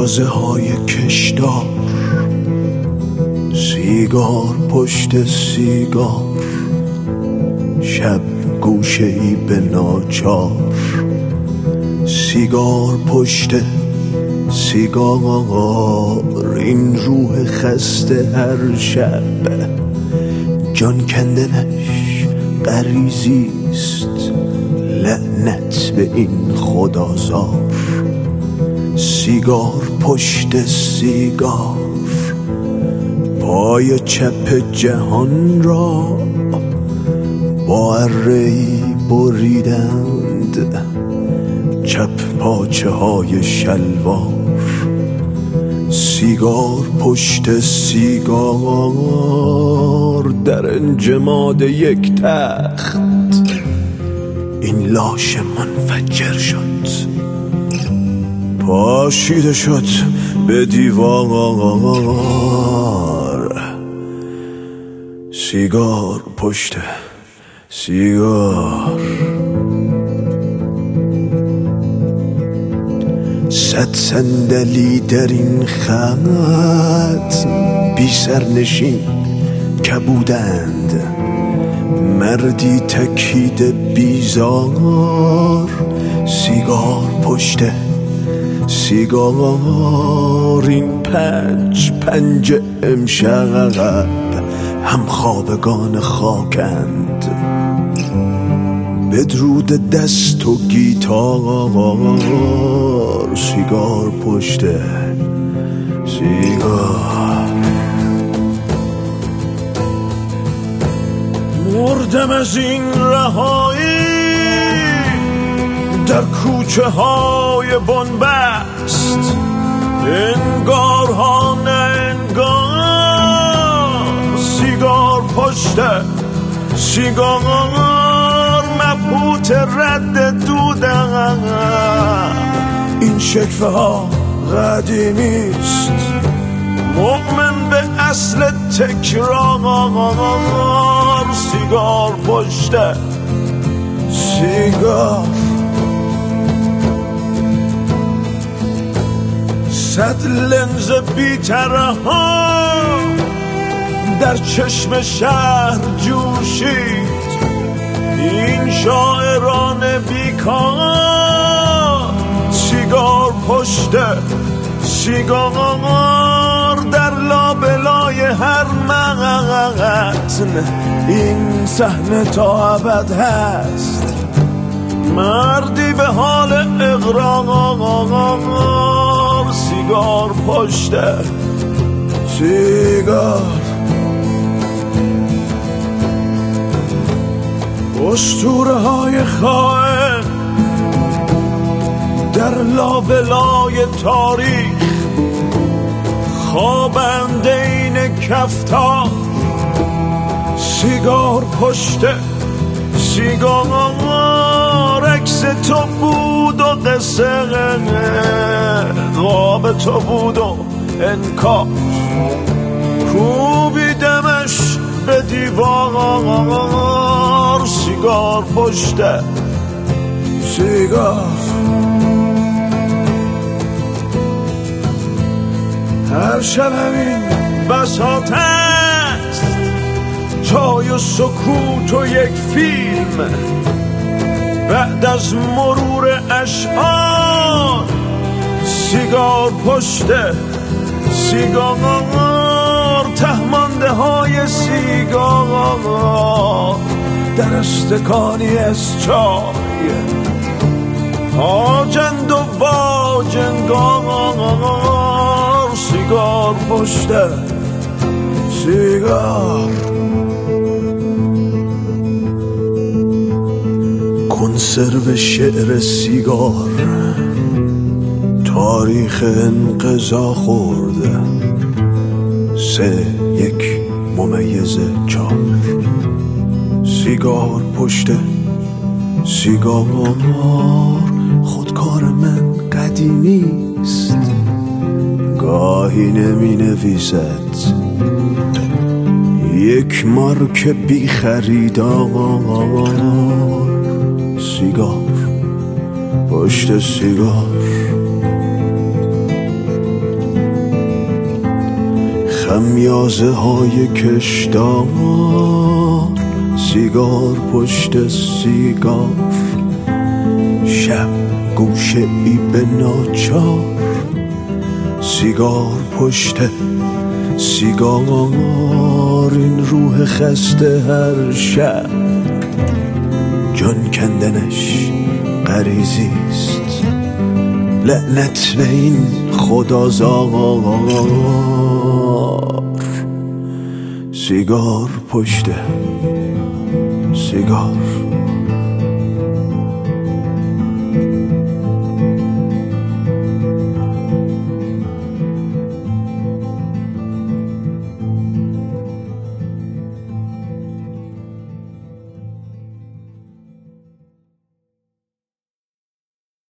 تازه های کشدار، سیگار پشت سیگار، شب گوشه ای به ناچار، سیگار پشت سیگار، این روح خسته هر شب جان کندنش غریزیست، لعنت به این خدازار. سیگار پشت سیگار، پای چپ جهان را با اره‌ای بریدند، چپ پاچه های شلوار. سیگار پشت سیگار، در انجماد یک تخت این لاش منفجر شد، پاشیده شد به دیوار. سیگار پشت سیگار، 100 صندلی در این خط بی سرنشین کبودند، مردی تکیده بیزار. سیگار پشت سیگار، این پنج امشب هم خوابگان خاکند، بدرود دست و گیتار. سیگار پشت سیگار، مردم از این رهایی در کوچه های بنبست، انگار ها نه انگار. سیگار پشت سیگار، مبهوت رد دودم، این شکفه ها قدیمیست، مؤمن به اصل تکرار. سیگار پشت سیگار، 100 لنز بی‌طرح ها در چشم شهر جوشید، این شاعران بیکار. سیگار پشت سیگار، در لابلای هر متن این صحنه تا ابد هست، مردی به حال اقرار. سیگار پشت سیگار، اسطوره های خائن در لابلای تاریخ، خوابنده این کفتار. سیگار پشت سیگار، عکس تو بود و قصه خواب تو بود و انکار، کوبیدمش به دیوار. سیگار پشت سیگار، هر شب همین بساط است، جای و سکوت و یک فیلم بعد از مرور اشعار. سیگار پشت سیگار، تهمانده های سیگار در استکانی از چای، آجند و واجنگار. سیگار پشت سیگار، کنسرو شعر سیگار، تاریخ انقضا خورده، 3-1-4. سیگار پشت سیگار، خودکار من قدیمیست، گاهی نمی نویسد، یک مارک بی خریدار. سیگار پشت سیگار، خمیازه های کشدار، سیگار پشت سیگار، شب گوشه ای به ناچار، سیگار پشت سیگار. این روح خسته هر شب جان کندنش غریزیست، لعنت به این خدازار. سیگار پشت سیگار.